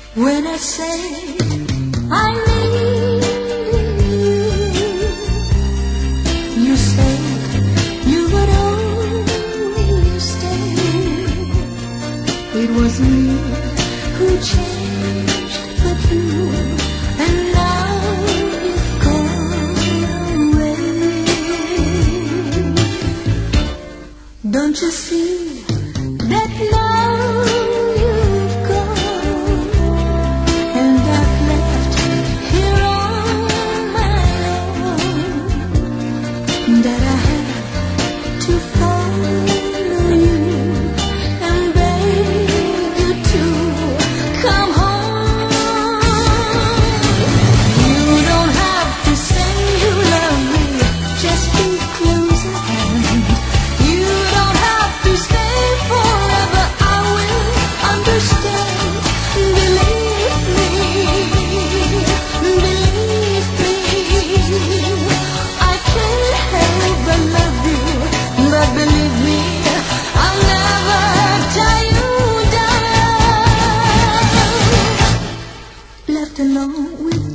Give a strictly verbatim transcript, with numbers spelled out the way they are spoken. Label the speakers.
Speaker 1: When I say I need you, you say you would always stay. It was me who changed but you, and now you've gone away. Don't you see that now you've gone, and I've left here on my own, that I have to follow you and beg you to come home. You don't have to say you love me, just be close at hand. You don't have to stay forever, I will understand. Believe me, believe me, I can't help but love you, but believe me, I'll never tie you down. Left alone with